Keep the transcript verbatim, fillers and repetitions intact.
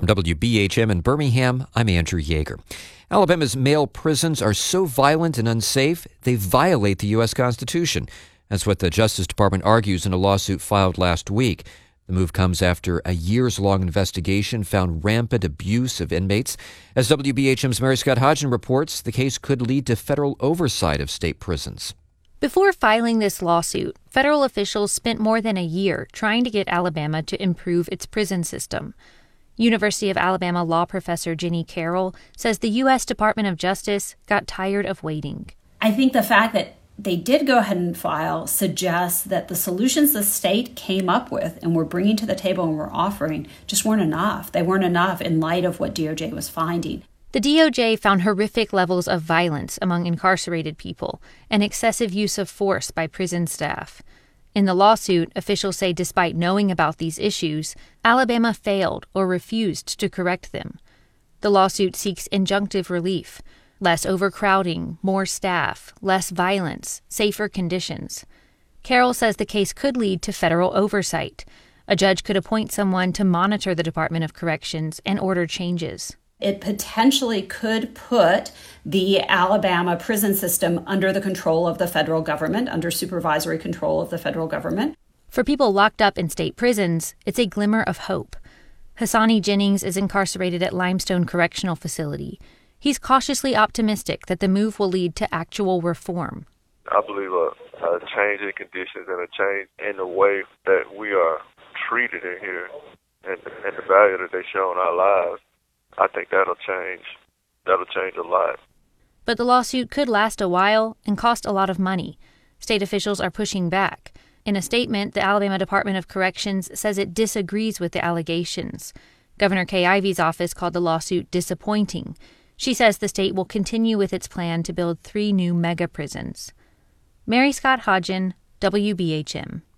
From W B H M in Birmingham, I'm Andrew Yeager. Alabama's male prisons are so violent and unsafe, they violate the U S Constitution. That's what the Justice Department argues in a lawsuit filed last week. The move comes after a years-long investigation found rampant abuse of inmates. As W B H M's Mary Scott Hodgen reports, the case could lead to federal oversight of state prisons. Before filing this lawsuit, federal officials spent more than a year trying to get Alabama to improve its prison system. University of Alabama law professor Jeannie Carroll says the U S Department of Justice got tired of waiting. I think the fact that they did go ahead and file suggests that the solutions the state came up with and were bringing to the table and were offering just weren't enough. They weren't enough in light of what D O J was finding. The D O J found horrific levels of violence among incarcerated people and excessive use of force by prison staff. In the lawsuit, officials say despite knowing about these issues, Alabama failed or refused to correct them. The lawsuit seeks injunctive relief, less overcrowding, more staff, less violence, safer conditions. Carroll says the case could lead to federal oversight. A judge could appoint someone to monitor the Department of Corrections and order changes. It potentially could put the Alabama prison system under the control of the federal government, under supervisory control of the federal government. For people locked up in state prisons, it's a glimmer of hope. Hassani Jennings is incarcerated at Limestone Correctional Facility. He's cautiously optimistic that the move will lead to actual reform. I believe a, a change in conditions and a change in the way that we are treated in here and, and the value that they show in our lives. I think that'll change. That'll change a lot. But the lawsuit could last a while and cost a lot of money. State officials are pushing back. In a statement, the Alabama Department of Corrections says it disagrees with the allegations. Governor Kay Ivey's office called the lawsuit disappointing. She says the state will continue with its plan to build three new mega prisons. Mary Scott Hodgen, W B H M.